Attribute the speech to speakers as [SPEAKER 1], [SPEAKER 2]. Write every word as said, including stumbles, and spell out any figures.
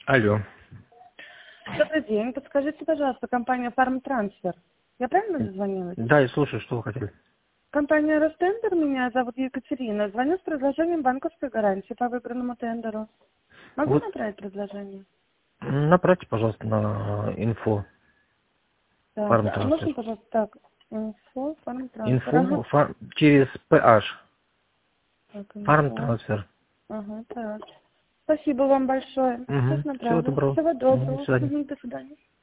[SPEAKER 1] Алло.
[SPEAKER 2] Добрый день. Подскажите, пожалуйста, компания «Фармтрансфер». Я правильно дозвонилась?
[SPEAKER 1] Да, я слушаю, что вы хотели.
[SPEAKER 2] Компания «Ростендер», меня зовут Екатерина. Звоню с предложением банковской гарантии по выбранному тендеру. Могу
[SPEAKER 1] Вот
[SPEAKER 2] направить предложение?
[SPEAKER 1] направьте, пожалуйста, на инфо
[SPEAKER 2] Так, а можно,
[SPEAKER 1] фармтрансфер.
[SPEAKER 2] пожалуйста, так? Инфо, «Фармтрансфер». Ага.
[SPEAKER 1] Инфо фар- через PH.
[SPEAKER 2] Так, инфо.
[SPEAKER 1] Фармтрансфер.
[SPEAKER 2] Ага, так. Спасибо вам большое. Сейчас
[SPEAKER 1] Угу. Всего
[SPEAKER 2] направлю.
[SPEAKER 1] доброго.
[SPEAKER 2] Всего
[SPEAKER 1] Мгм, до
[SPEAKER 2] доброго.
[SPEAKER 1] свидания.
[SPEAKER 2] Мгм, до свидания.